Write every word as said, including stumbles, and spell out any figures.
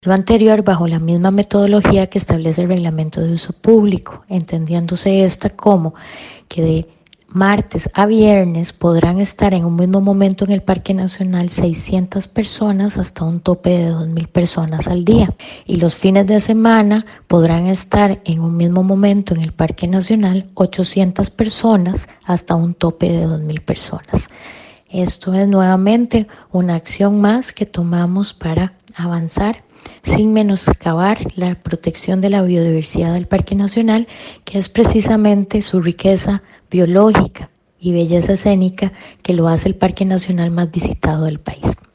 Lo anterior bajo la misma metodología que establece el reglamento de uso público, entendiéndose esta como que de martes a viernes podrán estar en un mismo momento en el Parque Nacional seiscientas personas hasta un tope de dos mil personas al día, y los fines de semana podrán estar en un mismo momento en el Parque Nacional ochocientas personas hasta un tope de dos mil personas. Esto es nuevamente una acción más que tomamos para avanzar sin menoscabar la protección de la biodiversidad del Parque Nacional, que es precisamente su riqueza biológica y belleza escénica que lo hace el Parque Nacional más visitado del país.